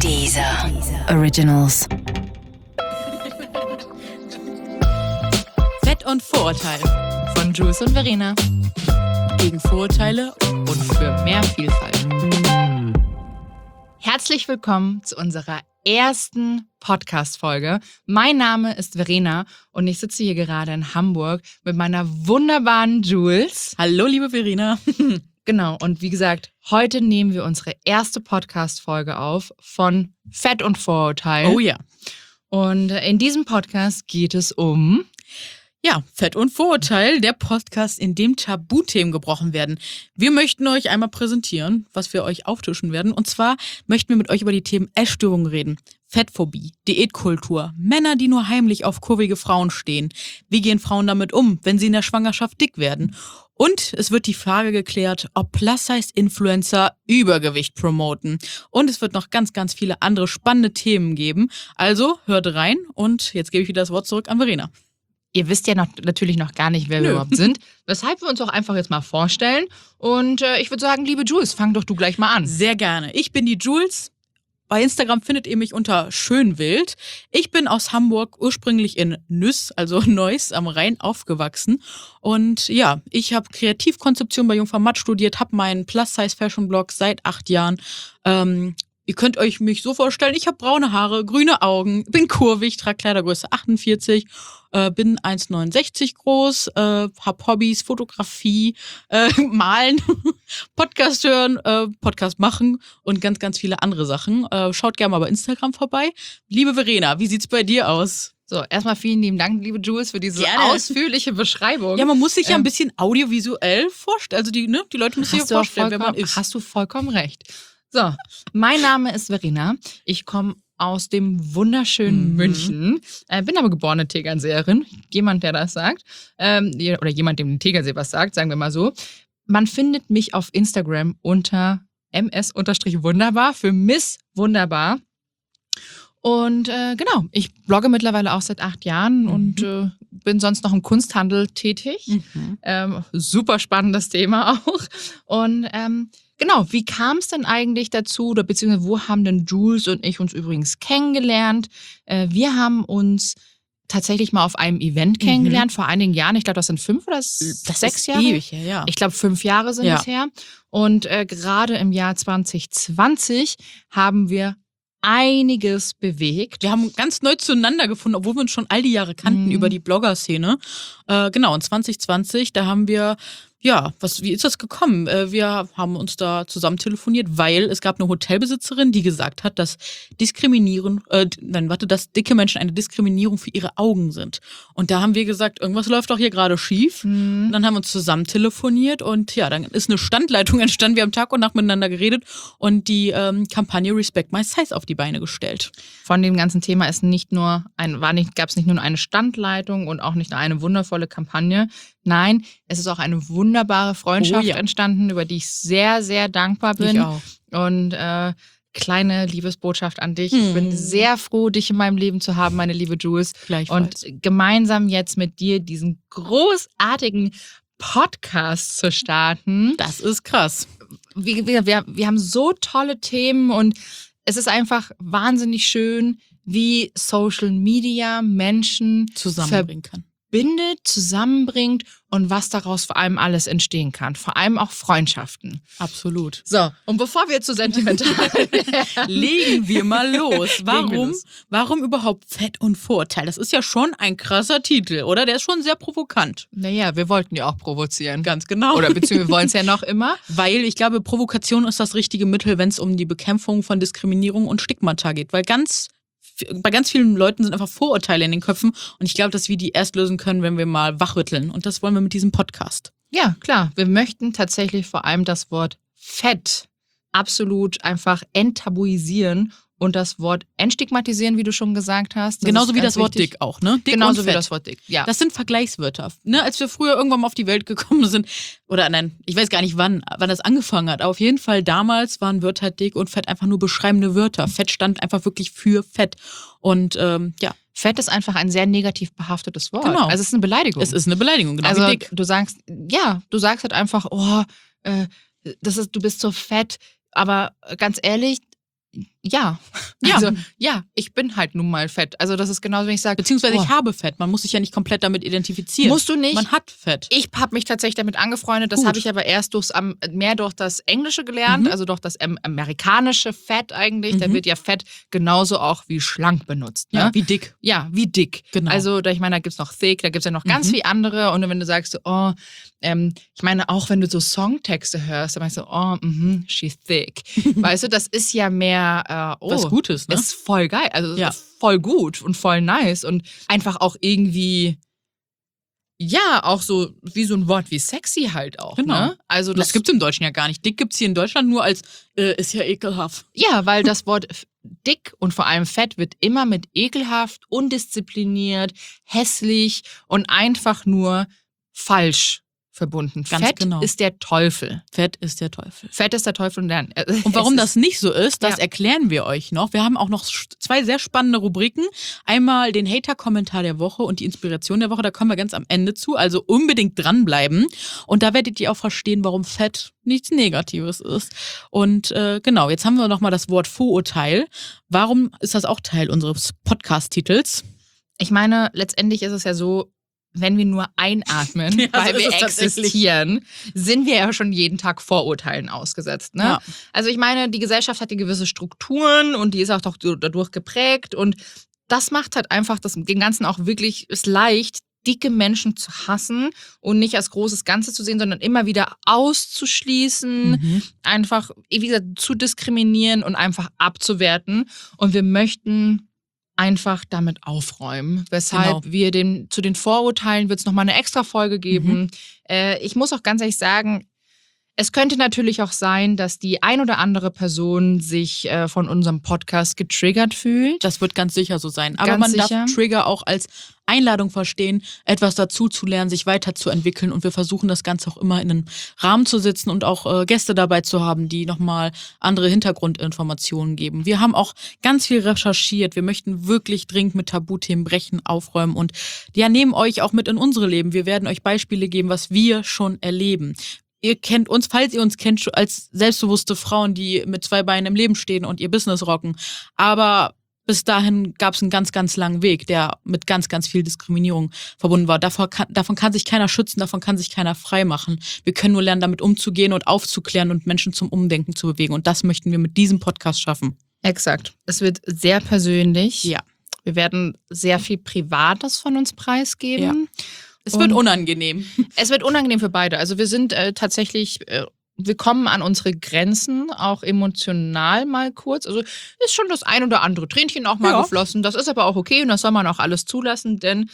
Deezer Originals. Fett und Vorurteile von Jules und Verena. Gegen Vorurteile und für mehr Vielfalt. Herzlich willkommen zu unserer ersten Podcast-Folge. Mein Name ist Verena und ich sitze hier gerade in Hamburg mit meiner wunderbaren Jules. Hallo, liebe Verena. Genau, und wie gesagt, heute nehmen wir unsere erste Podcast-Folge auf von Fett und Vorurteile. Oh ja. Und in diesem Podcast geht es um... Ja, Fett und Vorurteil, der Podcast, in dem Tabuthemen gebrochen werden. Wir möchten euch einmal präsentieren, was wir euch auftischen werden. Und zwar möchten wir mit euch über die Themen Essstörungen reden, Fettphobie, Diätkultur, Männer, die nur heimlich auf kurvige Frauen stehen. Wie gehen Frauen damit um, wenn sie in der Schwangerschaft dick werden? Und es wird die Frage geklärt, ob Plus-Size-Influencer Übergewicht promoten. Und es wird noch ganz, ganz viele andere spannende Themen geben. Also hört rein und jetzt gebe ich wieder das Wort zurück an Verena. Ihr wisst ja natürlich noch gar nicht, wer wir überhaupt sind. Weshalb wir uns auch einfach jetzt mal vorstellen. Und ich würde sagen, liebe Jules, fang doch du gleich mal an. Sehr gerne. Ich bin die Jules. Bei Instagram findet ihr mich unter Schönwild. Ich bin aus Hamburg, ursprünglich in Nüss, also Neuss am Rhein, aufgewachsen. Und ja, ich habe Kreativkonzeption bei Jungfer Matt studiert, habe meinen Plus-Size-Fashion-Blog seit 8 Jahren. Ihr könnt euch mich so vorstellen, ich habe braune Haare, grüne Augen, bin kurvig, trage Kleidergröße 48, bin 1,69 groß, habe Hobbys, Fotografie, Malen, Podcast hören, Podcast machen und ganz, ganz viele andere Sachen. Schaut gerne mal bei Instagram vorbei. Liebe Verena, wie sieht's bei dir aus? So, erstmal vielen lieben Dank, liebe Jules, für diese ausführliche Beschreibung. Ja, man muss sich ja ein bisschen audiovisuell vorstellen. Also die Leute müssen sich ja vorstellen, wer man ist. Hast du vollkommen recht. So, mein Name ist Verena. Ich komme aus dem wunderschönen München. Bin aber geborene Tegernseerin. Jemand, der das sagt. Oder jemand, dem Tegernsee was sagt, sagen wir mal so. Man findet mich auf Instagram unter ms_wunderbar für Miss Wunderbar. Und genau, ich blogge mittlerweile auch seit 8 Jahren und bin sonst noch im Kunsthandel tätig. Super spannendes Thema auch. Und genau, wie kam es denn eigentlich dazu oder beziehungsweise wo haben denn Jules und ich uns übrigens kennengelernt? Wir haben uns tatsächlich mal auf einem Event kennengelernt vor einigen Jahren. Ich glaube, das sind 5 oder 6 Jahre. Ewig, ja. Ich glaube, 5 Jahre sind es her. Und gerade im Jahr 2020 haben wir einiges bewegt. Wir haben ganz neu zueinander gefunden, obwohl wir uns schon all die Jahre kannten über die Blogger-Szene. Genau, in 2020, da haben wir, wie ist das gekommen? Wir haben uns da zusammen telefoniert, weil es gab eine Hotelbesitzerin, die gesagt hat, dass dass dicke Menschen eine Diskriminierung für ihre Augen sind. Und da haben wir gesagt, irgendwas läuft doch hier gerade schief. Und dann haben wir uns zusammen telefoniert und ja, dann ist eine Standleitung entstanden. Wir haben Tag und Nacht miteinander geredet und die Kampagne Respect My Size auf die Beine gestellt. Von dem ganzen Thema ist gab es nicht nur eine Standleitung und auch nicht nur eine wundervolle Kampagne. Nein, es ist auch eine wunderbare Freundschaft entstanden, über die ich sehr, sehr dankbar bin. Ich auch. Und kleine Liebesbotschaft an dich. Ich bin sehr froh, dich in meinem Leben zu haben, meine liebe Jules. Gleichfalls. Und gemeinsam jetzt mit dir diesen großartigen Podcast zu starten. Das ist krass. Wir haben so tolle Themen und es ist einfach wahnsinnig schön, wie Social Media Menschen Zusammenbringen kann. Verbindet, zusammenbringt und was daraus vor allem alles entstehen kann. Vor allem auch Freundschaften. Absolut. So, und bevor wir zu sentimental legen wir mal los. Warum überhaupt Fett und Vorurteil? Das ist ja schon ein krasser Titel, oder? Der ist schon sehr provokant. Naja, wir wollten ja auch provozieren. Ganz genau. Oder beziehungsweise wir wollen es ja noch immer. Weil ich glaube, Provokation ist das richtige Mittel, wenn es um die Bekämpfung von Diskriminierung und Stigmata geht. Weil bei ganz vielen Leuten sind einfach Vorurteile in den Köpfen und ich glaube, dass wir die erst lösen können, wenn wir mal wachrütteln und das wollen wir mit diesem Podcast. Ja, klar. Wir möchten tatsächlich vor allem das Wort Fett absolut einfach enttabuisieren und das Wort entstigmatisieren, wie du schon gesagt hast. Genauso wie das Wort dick auch, ne? Dick Genauso wie das Wort dick, ja. Das sind Vergleichswörter. Ne? Als wir früher irgendwann mal auf die Welt gekommen sind, oder nein, ich weiß gar nicht wann das angefangen hat, aber auf jeden Fall damals waren Wörter dick und Fett einfach nur beschreibende Wörter. Fett stand einfach wirklich für Fett und Fett ist einfach ein sehr negativ behaftetes Wort. Genau. Also es ist eine Beleidigung. Es ist eine Beleidigung, genau also wie dick. Du sagst halt einfach, du bist so fett, aber ganz ehrlich, ja, Ja. Also, ja, ich bin halt nun mal fett. Also, das ist genauso, wenn ich sage, Beziehungsweise ich habe Fett. Man muss sich ja nicht komplett damit identifizieren. Musst du nicht. Man hat Fett. Ich habe mich tatsächlich damit angefreundet. Das Gut. habe ich aber erst mehr durch das Englische gelernt, also durch das amerikanische Fett eigentlich. Da wird ja Fett genauso auch wie schlank benutzt. Ne? Ja, wie dick. Ja, wie dick. Genau. Also, ich meine, da gibt es noch thick, da gibt es ja noch ganz viel andere. Und wenn du sagst, ich meine, auch wenn du so Songtexte hörst, dann meinst du, she's thick. Weißt du, das ist ja mehr, was Gutes, ne? Ist voll geil. Also, Ja. ist voll gut und voll nice und einfach auch irgendwie, ja, auch so wie so ein Wort wie sexy halt auch. Genau. Ne? Also, Das gibt's im Deutschen ja gar nicht. Dick gibt's hier in Deutschland nur als, ist ja ekelhaft. Ja, weil das Wort dick und vor allem fett wird immer mit ekelhaft, undiszipliniert, hässlich und einfach nur falsch verbunden. Ganz Fett genau. ist der Teufel. Fett ist der Teufel. Fett ist der Teufel. Und warum das nicht so ist, das Ja. erklären wir euch noch. Wir haben auch noch 2 sehr spannende Rubriken. Einmal den Hater-Kommentar der Woche und die Inspiration der Woche. Da kommen wir ganz am Ende zu. Also unbedingt dranbleiben. Und da werdet ihr auch verstehen, warum Fett nichts Negatives ist. Und genau, jetzt haben wir nochmal das Wort Vorurteil. Warum ist das auch Teil unseres Podcast-Titels? Ich meine, letztendlich ist es ja so, wenn wir nur einatmen, Ja, weil so ist wir es tatsächlich. existieren, sind wir ja schon jeden Tag Vorurteilen ausgesetzt. Ne? Ja. Also ich meine, die Gesellschaft hat ja gewisse Strukturen und die ist auch doch dadurch geprägt und das macht halt einfach den Ganzen auch wirklich es leicht, dicke Menschen zu hassen und nicht als großes Ganze zu sehen, sondern immer wieder auszuschließen, einfach, wie gesagt, zu diskriminieren und einfach abzuwerten. Und wir möchten einfach damit aufräumen. Weshalb wir zu den Vorurteilen wird es nochmal eine extra Folge geben. Ich muss auch ganz ehrlich sagen, es könnte natürlich auch sein, dass die ein oder andere Person sich von unserem Podcast getriggert fühlt. Das wird ganz sicher so sein. Aber Ganz man sicher. darf Trigger auch als Einladung verstehen, etwas dazu zu lernen, sich weiterzuentwickeln. Und wir versuchen das Ganze auch immer in einen Rahmen zu setzen und auch Gäste dabei zu haben, die nochmal andere Hintergrundinformationen geben. Wir haben auch ganz viel recherchiert. Wir möchten wirklich dringend mit Tabuthemen brechen, aufräumen und ja, nehmen euch auch mit in unsere Leben. Wir werden euch Beispiele geben, was wir schon erleben. Ihr kennt uns, falls ihr uns kennt, als selbstbewusste Frauen, die mit 2 Beinen im Leben stehen und ihr Business rocken. Aber bis dahin gab es einen ganz, ganz langen Weg, der mit ganz, ganz viel Diskriminierung verbunden war. Davon kann sich keiner schützen, davon kann sich keiner frei machen. Wir können nur lernen, damit umzugehen und aufzuklären und Menschen zum Umdenken zu bewegen. Und das möchten wir mit diesem Podcast schaffen. Exakt. Es wird sehr persönlich. Ja. Wir werden sehr viel Privates von uns preisgeben. Ja. Es wird unangenehm. Es wird unangenehm für beide. Also wir sind tatsächlich, wir kommen an unsere Grenzen, auch emotional mal kurz. Also ist schon das ein oder andere Tränchen auch mal geflossen. Das ist aber auch okay und das soll man auch alles zulassen, denn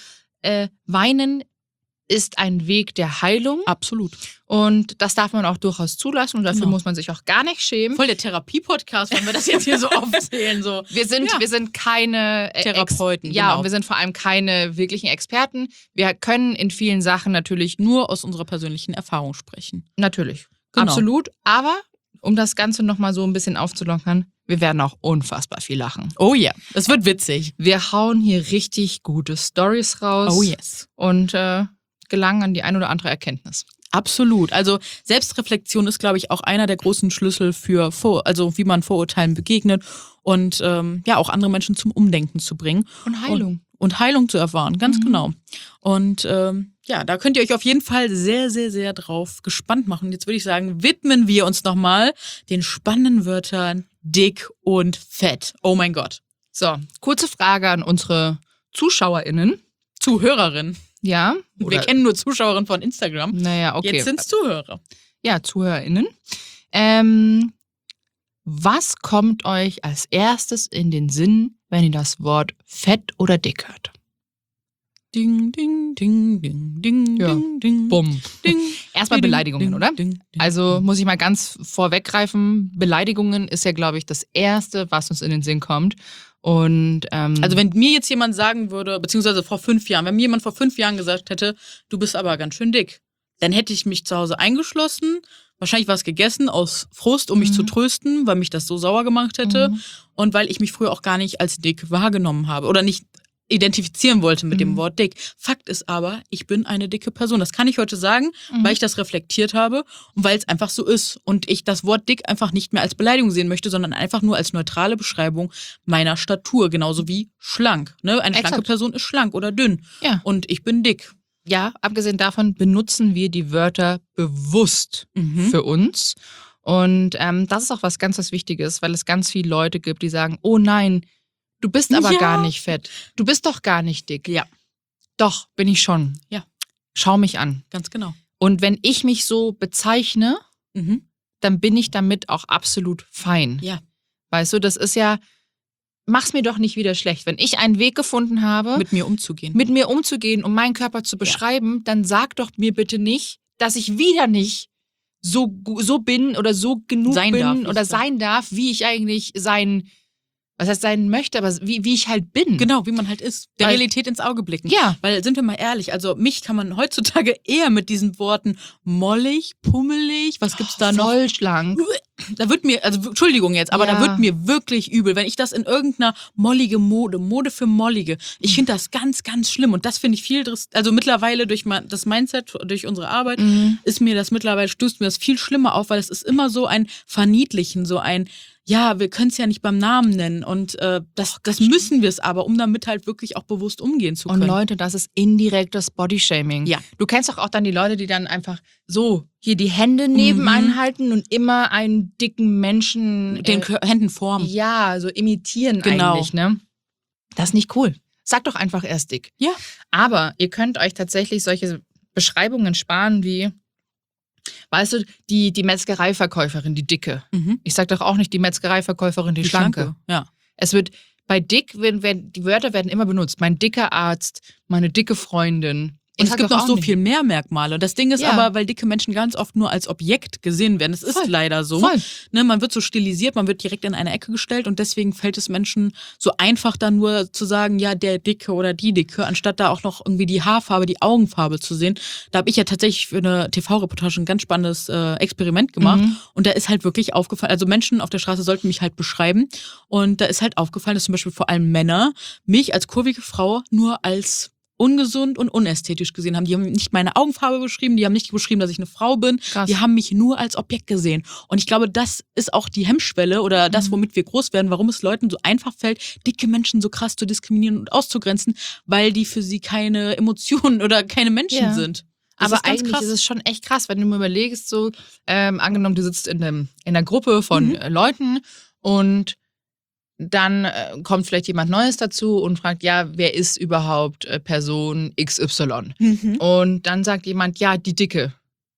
Weinen ist ein Weg der Heilung. Absolut. Und das darf man auch durchaus zulassen und dafür Genau. muss man sich auch gar nicht schämen. Voll der Therapie-Podcast, wenn wir das jetzt hier so aufzählen. So. Wir sind keine Therapeuten, Ja, genau. und wir sind vor allem keine wirklichen Experten. Wir können in vielen Sachen natürlich Nur aus unserer persönlichen Erfahrung sprechen. Natürlich. Genau. Absolut. Aber um das Ganze nochmal so ein bisschen aufzulockern, wir werden auch unfassbar viel lachen. Oh ja, es wird witzig. Wir hauen hier richtig gute Storys raus. Oh yes. Und gelangen an die ein oder andere Erkenntnis. Absolut. Also Selbstreflexion ist, glaube ich, auch einer der großen Schlüssel für also wie man Vorurteilen begegnet und auch andere Menschen zum Umdenken zu bringen. Und Heilung. Und Heilung zu erfahren, ganz genau. Und da könnt ihr euch auf jeden Fall sehr, sehr, sehr drauf gespannt machen. Jetzt würde ich sagen, widmen wir uns nochmal den spannenden Wörtern dick und fett. Oh mein Gott. So, kurze Frage an unsere ZuschauerInnen. Zuhörerin. Ja. Wir kennen nur Zuschauerinnen von Instagram. Naja, okay. Jetzt sind es Zuhörer. Ja, ZuhörerInnen. Was kommt euch als erstes in den Sinn, wenn ihr das Wort fett oder dick hört? Ding, ding, ding, ding, ding, Ja. ding, ding. Bumm. Ding. Erstmal Ding, Beleidigungen, ding, oder? ding, ding, Also ding. muss ich mal ganz vorweggreifen. Beleidigungen ist ja, glaube ich, das Erste, was uns in den Sinn kommt. Und Also wenn mir jetzt jemand sagen würde, beziehungsweise vor 5 Jahren, wenn mir jemand vor 5 Jahren gesagt hätte, du bist aber ganz schön dick, dann hätte ich mich zu Hause eingeschlossen, wahrscheinlich was gegessen aus Frust, um mich zu trösten, weil mich das so sauer gemacht hätte und weil ich mich früher auch gar nicht als dick wahrgenommen habe oder nicht identifizieren wollte mit dem Wort dick. Fakt ist aber, ich bin eine dicke Person. Das kann ich heute sagen, weil ich das reflektiert habe und weil es einfach so ist. Und ich das Wort dick einfach nicht mehr als Beleidigung sehen möchte, sondern einfach nur als neutrale Beschreibung meiner Statur. Genauso wie schlank. Ne? Eine schlanke Person ist schlank oder dünn. Ja. Und ich bin dick. Ja, abgesehen davon benutzen wir die Wörter bewusst für uns. Und das ist auch was ganz was Wichtiges, weil es ganz viele Leute gibt, die sagen, oh nein, du bist aber gar nicht fett. Du bist doch gar nicht dick. Ja. Doch, bin ich schon. Ja. Schau mich an. Ganz genau. Und wenn ich mich so bezeichne, dann bin ich damit auch absolut fein. Ja. Weißt du, das ist ja, mach's mir doch nicht wieder schlecht. Wenn ich einen Weg gefunden habe, Mit mir umzugehen. um meinen Körper zu beschreiben, dann sag doch mir bitte nicht, dass ich wieder nicht so bin oder so genug sein darf, wie ich eigentlich sein möchte, aber wie ich halt bin. Genau, wie man halt ist. Der Realität ins Auge blicken. Ja. Weil, sind wir mal ehrlich, also mich kann man heutzutage eher mit diesen Worten mollig, pummelig, was gibt's da noch? Voll schlank. Da wird mir, also Entschuldigung jetzt, aber da wird mir wirklich übel, wenn ich das in irgendeiner mollige Mode für mollige, ich finde das ganz, ganz schlimm und das finde ich viel, also mittlerweile durch das Mindset, durch unsere Arbeit, stößt mir das viel schlimmer auf, weil es ist immer so ein Verniedlichen, so ein, ja, wir können es ja nicht beim Namen nennen und das müssen wir es aber, um damit halt wirklich auch bewusst umgehen zu können. Und Leute, das ist indirektes Bodyshaming. Ja. Du kennst doch auch dann die Leute, die dann einfach so hier die Hände nebenan halten und immer einen dicken Menschen den Händen formen. Ja, so imitieren Genau. eigentlich, ne? Das ist nicht cool. Sag doch einfach erst dick. Ja. Aber ihr könnt euch tatsächlich solche Beschreibungen sparen wie, weißt du, die Metzgereiverkäuferin, die Dicke. Ich sag doch auch nicht die Metzgereiverkäuferin, die Schlanke. Ja. Es wird bei dick, die Wörter werden immer benutzt. Mein dicker Arzt, meine dicke Freundin. Und es gibt noch so viel mehr Merkmale. Das Ding ist aber, weil dicke Menschen ganz oft nur als Objekt gesehen werden. Es ist leider so. Voll. Ne, man wird so stilisiert, man wird direkt in eine Ecke gestellt und deswegen fällt es Menschen so einfach dann nur zu sagen, ja, der Dicke oder die Dicke, anstatt da auch noch irgendwie die Haarfarbe, die Augenfarbe zu sehen. Da habe ich ja tatsächlich für eine TV-Reportage ein ganz spannendes Experiment gemacht und da ist halt wirklich aufgefallen, also Menschen auf der Straße sollten mich halt beschreiben und da ist halt aufgefallen, dass zum Beispiel vor allem Männer mich als kurvige Frau nur als ungesund und unästhetisch gesehen haben. Die haben nicht meine Augenfarbe beschrieben, die haben nicht beschrieben, dass ich eine Frau bin. Krass. Die haben mich nur als Objekt gesehen. Und ich glaube, das ist auch die Hemmschwelle oder das, womit wir groß werden, warum es Leuten so einfach fällt, dicke Menschen so krass zu diskriminieren und auszugrenzen, weil die für sie keine Emotionen oder keine Menschen sind. Das Aber eigentlich ist es schon echt krass, wenn du mir überlegst, so angenommen, du sitzt in einer Gruppe von Leuten und dann kommt vielleicht jemand Neues dazu und fragt, ja, wer ist überhaupt Person XY? Und dann sagt jemand, ja, die Dicke.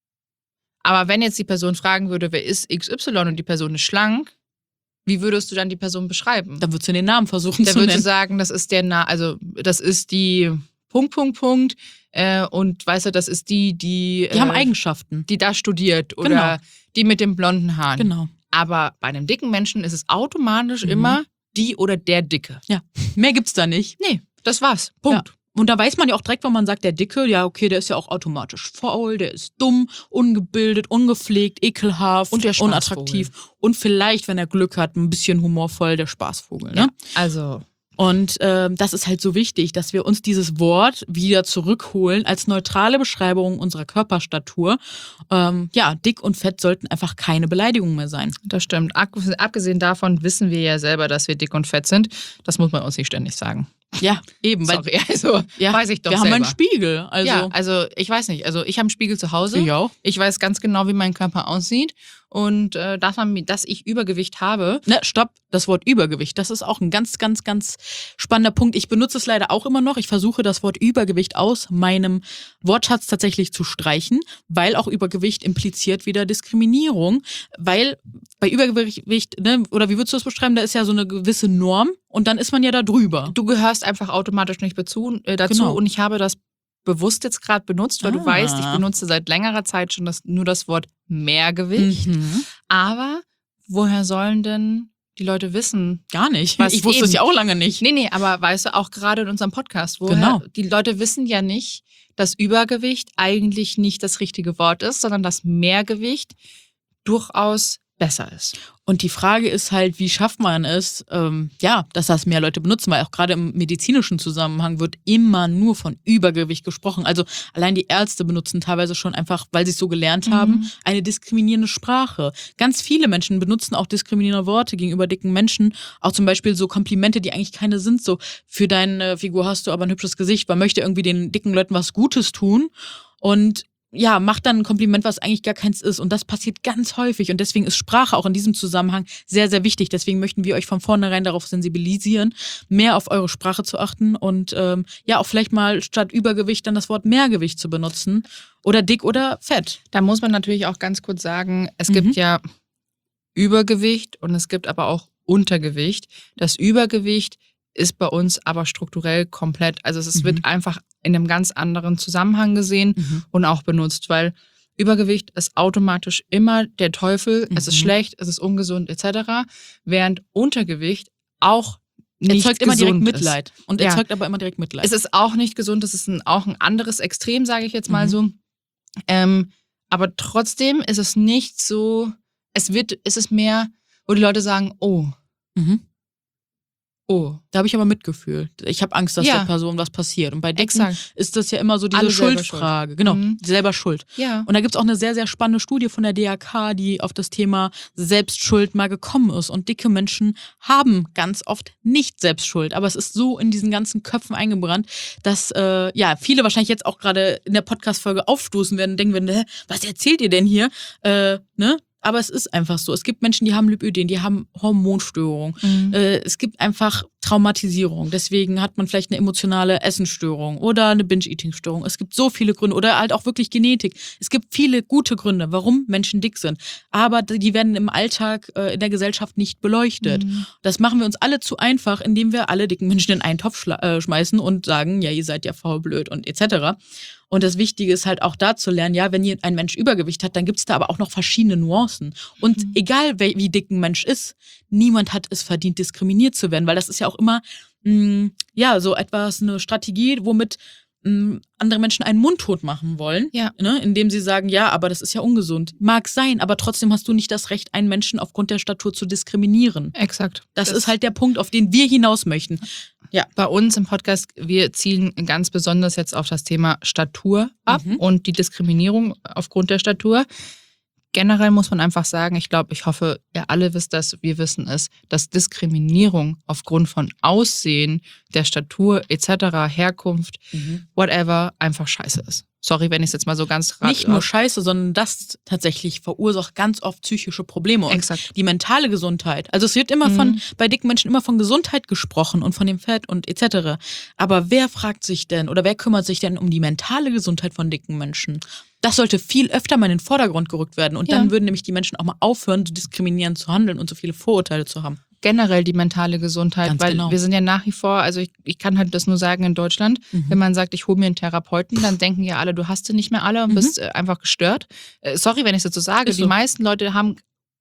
Aber wenn jetzt die Person fragen würde, wer ist XY und die Person ist schlank, wie würdest du dann die Person beschreiben? Dann würdest du den Namen versuchen zu Der würde nennen. sagen, das ist das ist die Punkt. Und weißt du, das ist die Die haben Eigenschaften. die da studiert oder die mit den blonden Haaren. Genau. Aber bei einem dicken Menschen ist es automatisch immer die oder der Dicke. Ja, mehr gibt's da nicht. Nee, das war's. Punkt. Ja. Und da weiß man ja auch direkt, wenn man sagt, der Dicke, ja, okay, der ist ja auch automatisch faul, der ist dumm, ungebildet, ungepflegt, ekelhaft, Und der Spaßvogel. unattraktiv. Und vielleicht, wenn er Glück hat, ein bisschen humorvoll, der Spaßvogel. Ne? Ja, also Und das ist halt so wichtig, dass wir uns dieses Wort wieder zurückholen als neutrale Beschreibung unserer Körperstatur. Dick und fett sollten einfach keine Beleidigungen mehr sein. das stimmt. Abgesehen davon wissen wir ja selber, dass wir dick und fett sind. Das muss man uns nicht ständig sagen. Ja, eben. Weil, Sorry, also weiß ich doch wir selber. haben einen Spiegel. Also, Ja, also ich weiß nicht. Also ich habe einen Spiegel zu Hause. Ich auch. Ich weiß ganz genau, wie mein Körper aussieht. Und dass ich Übergewicht habe. Ne, stopp, das Wort Übergewicht, das ist auch ein ganz, ganz, ganz spannender Punkt. Ich benutze es leider auch immer noch. Ich versuche das Wort Übergewicht aus meinem Wortschatz tatsächlich zu streichen, weil auch Übergewicht impliziert wieder Diskriminierung. Weil bei Übergewicht, ne, oder wie würdest du das beschreiben, da ist ja so eine gewisse Norm und dann ist man ja da drüber. Du gehörst einfach automatisch nicht dazu. Genau. Und ich habe das bewusst jetzt gerade benutzt, weil du weißt, ich benutze seit längerer Zeit schon nur das Wort Mehrgewicht. Aber woher sollen denn die Leute wissen? Gar nicht. Was Ich wusste es eben? ja auch lange nicht. Nee, aber weißt du, auch gerade in unserem Podcast, Genau. die Leute wissen ja nicht, dass Übergewicht eigentlich nicht das richtige Wort ist, sondern dass Mehrgewicht durchaus besser ist. Und die Frage ist halt, wie schafft man es, dass das mehr Leute benutzen, weil auch gerade im medizinischen Zusammenhang wird immer nur von Übergewicht gesprochen. Also allein die Ärzte benutzen teilweise schon einfach, weil sie es so gelernt haben, eine diskriminierende Sprache. Ganz viele Menschen benutzen auch diskriminierende Worte gegenüber dicken Menschen. Auch zum Beispiel so Komplimente, die eigentlich keine sind. So, für deine Figur hast du aber ein hübsches Gesicht. Man möchte irgendwie den dicken Leuten was Gutes tun. Und ja, macht dann ein Kompliment, was eigentlich gar keins ist. Und das passiert ganz häufig. Und deswegen ist Sprache auch in diesem Zusammenhang sehr, sehr wichtig. Deswegen möchten wir euch von vornherein darauf sensibilisieren, mehr auf eure Sprache zu achten und auch vielleicht mal statt Übergewicht dann das Wort Mehrgewicht zu benutzen. Oder dick oder fett. Da muss man natürlich auch ganz kurz sagen, es gibt ja Übergewicht und es gibt aber auch Untergewicht. Das Übergewicht ist bei uns aber strukturell komplett, also es wird einfach in einem ganz anderen Zusammenhang gesehen und auch benutzt, weil Übergewicht ist automatisch immer der Teufel, es ist schlecht, es ist ungesund etc., während Untergewicht auch nicht erzeugt immer direkt gesund Mitleid ist. und erzeugt aber immer direkt Mitleid. Es ist auch nicht gesund, es ist auch ein anderes Extrem, sage ich jetzt mal so. Aber trotzdem ist es nicht so, es ist mehr, wo die Leute sagen, oh, da habe ich aber Mitgefühl. Ich habe Angst, dass der Person was passiert. Und bei Dicken ist das ja immer so diese Schuldfrage. Genau, selber schuld. Ja. Und da gibt es auch eine sehr, sehr spannende Studie von der DRK, die auf das Thema Selbstschuld mal gekommen ist. Und dicke Menschen haben ganz oft nicht Selbstschuld. Aber es ist so in diesen ganzen Köpfen eingebrannt, dass viele wahrscheinlich jetzt auch gerade in der Podcast-Folge aufstoßen werden und denken werden, was erzählt ihr denn hier? Aber es ist einfach so. Es gibt Menschen, die haben Lipödem, die haben Hormonstörungen. Es gibt einfach Traumatisierung. Deswegen hat man vielleicht eine emotionale Essensstörung oder eine Binge-Eating-Störung. Es gibt so viele Gründe oder halt auch wirklich Genetik. Es gibt viele gute Gründe, warum Menschen dick sind. Aber die werden im Alltag in der Gesellschaft nicht beleuchtet. Das machen wir uns alle zu einfach, indem wir alle dicken Menschen in einen Topf schmeißen und sagen, ja, ihr seid ja faul, blöd und etc. Und das Wichtige ist halt auch da zu lernen, ja, wenn ein Mensch Übergewicht hat, dann gibt es da aber auch noch verschiedene Nuancen. Und egal, wie dick ein Mensch ist, niemand hat es verdient, diskriminiert zu werden, weil das ist ja auch immer, so etwas, eine Strategie, womit andere Menschen einen mundtot machen wollen, indem sie sagen, ja, aber das ist ja ungesund. Mag sein, aber trotzdem hast du nicht das Recht, einen Menschen aufgrund der Statur zu diskriminieren. Exakt. Das ist halt der Punkt, auf den wir hinaus möchten. Ja. Bei uns im Podcast, wir zielen ganz besonders jetzt auf das Thema Statur ab und die Diskriminierung aufgrund der Statur. Generell muss man einfach sagen, ich hoffe, ihr alle wisst das, wir wissen es, dass Diskriminierung aufgrund von Aussehen, der Statur etc., Herkunft, whatever, einfach scheiße ist. Sorry, wenn ich es jetzt mal so ganz nicht nur scheiße, sondern das tatsächlich verursacht ganz oft psychische Probleme. Und die mentale Gesundheit. Also es wird immer bei dicken Menschen immer von Gesundheit gesprochen und von dem Fett und etc. Aber wer fragt sich denn oder wer kümmert sich denn um die mentale Gesundheit von dicken Menschen? Das sollte viel öfter mal in den Vordergrund gerückt werden. Und dann würden nämlich die Menschen auch mal aufhören, so diskriminierend zu handeln und so viele Vorurteile zu haben. Generell die mentale Gesundheit, Ganz weil genau. wir sind ja nach wie vor, also ich kann halt das nur sagen in Deutschland, wenn man sagt, ich hole mir einen Therapeuten, dann denken ja alle, du hast sie nicht mehr alle und bist einfach gestört. Sorry, wenn ich es so sage, Ist so. Die meisten Leute haben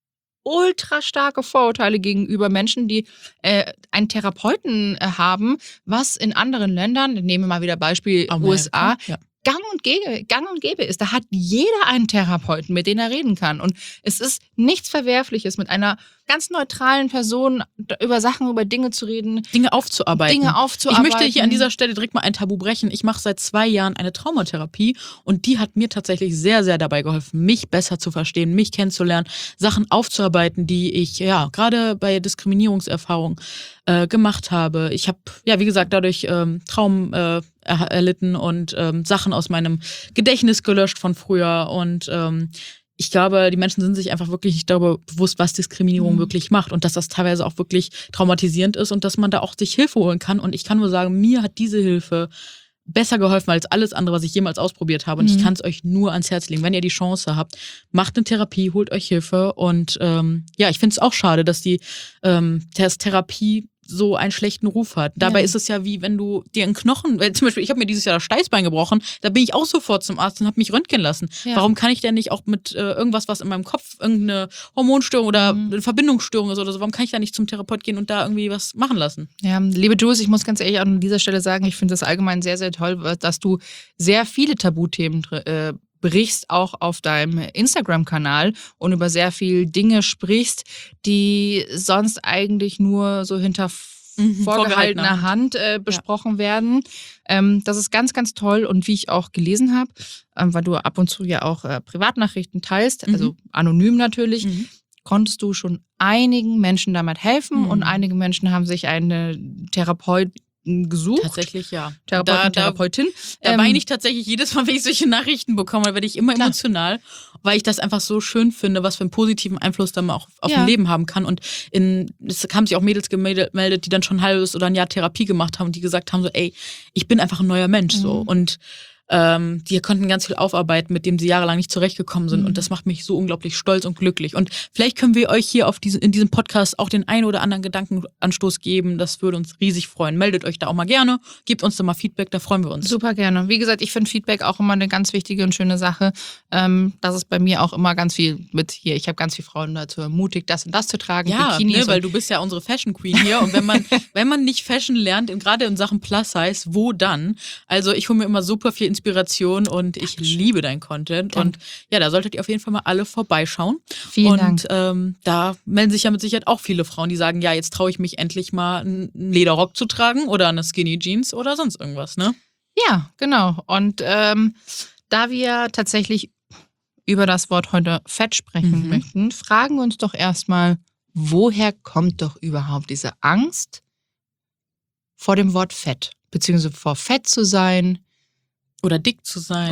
ultra starke Vorurteile gegenüber Menschen, die einen Therapeuten haben, was in anderen Ländern, nehmen wir mal wieder Beispiel Amerika, USA, ja. gang und gäbe ist. Da hat jeder einen Therapeuten, mit dem er reden kann. Und es ist nichts Verwerfliches, mit einer ganz neutralen Person über Dinge zu reden. Dinge aufzuarbeiten. Ich möchte hier an dieser Stelle direkt mal ein Tabu brechen. Ich mache seit 2 Jahren eine Traumatherapie und die hat mir tatsächlich sehr, sehr dabei geholfen, mich besser zu verstehen, mich kennenzulernen, Sachen aufzuarbeiten, die ich gerade bei Diskriminierungserfahrungen gemacht habe. Ich habe, wie gesagt, dadurch Traum erlitten und Sachen aus meinem Gedächtnis gelöscht von früher und ich glaube, die Menschen sind sich einfach wirklich nicht darüber bewusst, was Diskriminierung wirklich macht und dass das teilweise auch wirklich traumatisierend ist und dass man da auch sich Hilfe holen kann. Und ich kann nur sagen, mir hat diese Hilfe besser geholfen als alles andere, was ich jemals ausprobiert habe. Und ich kann es euch nur ans Herz legen. Wenn ihr die Chance habt, macht eine Therapie, holt euch Hilfe. Und ich finde es auch schade, dass die Therapie so einen schlechten Ruf hat. Dabei ist es ja wie, wenn du dir einen Knochen, zum Beispiel, ich habe mir dieses Jahr das Steißbein gebrochen, da bin ich auch sofort zum Arzt und habe mich röntgen lassen. Ja. Warum kann ich denn nicht auch mit irgendwas, was in meinem Kopf, irgendeine Hormonstörung oder eine Verbindungsstörung ist oder so, warum kann ich da nicht zum Therapeut gehen und da irgendwie was machen lassen? Ja, liebe Jules, ich muss ganz ehrlich an dieser Stelle sagen, ich finde das allgemein sehr, sehr toll, dass du sehr viele Tabuthemen berichtst auch auf deinem Instagram-Kanal und über sehr viel Dinge sprichst, die sonst eigentlich nur so hinter vorgehaltener Hand besprochen werden. Das ist ganz, ganz toll und wie ich auch gelesen habe, weil du ab und zu ja auch Privatnachrichten teilst, also anonym natürlich, konntest du schon einigen Menschen damit helfen und einige Menschen haben sich eine Therapeutin gesucht. Tatsächlich, ja. Therapeutin. Da weine ich tatsächlich jedes Mal, wenn ich solche Nachrichten bekomme, da werde ich immer emotional, weil ich das einfach so schön finde, was für einen positiven Einfluss dann auch auf ein Leben haben kann. Und es haben sich auch Mädels gemeldet, die dann schon ein halbes oder ein Jahr Therapie gemacht haben und die gesagt haben so, ey, ich bin einfach ein neuer Mensch so. Und die konnten ganz viel aufarbeiten, mit dem sie jahrelang nicht zurechtgekommen sind. Und das macht mich so unglaublich stolz und glücklich. Und vielleicht können wir euch hier in diesem Podcast auch den einen oder anderen Gedankenanstoß geben. Das würde uns riesig freuen. Meldet euch da auch mal gerne. Gebt uns da mal Feedback, da freuen wir uns. Super gerne. Wie gesagt, ich finde Feedback auch immer eine ganz wichtige und schöne Sache. Das ist bei mir auch immer ganz viel mit hier. Ich habe ganz viele Frauen dazu ermutigt, das und das zu tragen. Ja, Bikinis weil du bist ja unsere Fashion Queen hier. Und wenn man nicht Fashion lernt, gerade in Sachen Plus Size, wo dann? Also ich hole mir immer super viel Inspiration und ich liebe dein Content. Danke. Und ja, da solltet ihr auf jeden Fall mal alle vorbeischauen. Vielen Dank. Und da melden sich ja mit Sicherheit auch viele Frauen, die sagen, ja, jetzt traue ich mich endlich mal einen Lederrock zu tragen oder eine Skinny Jeans oder sonst irgendwas, ne? Ja, genau. Und da wir tatsächlich über das Wort heute Fett sprechen möchten, fragen wir uns doch erstmal, woher kommt doch überhaupt diese Angst vor dem Wort Fett? Beziehungsweise vor Fett zu sein. Oder dick zu sein.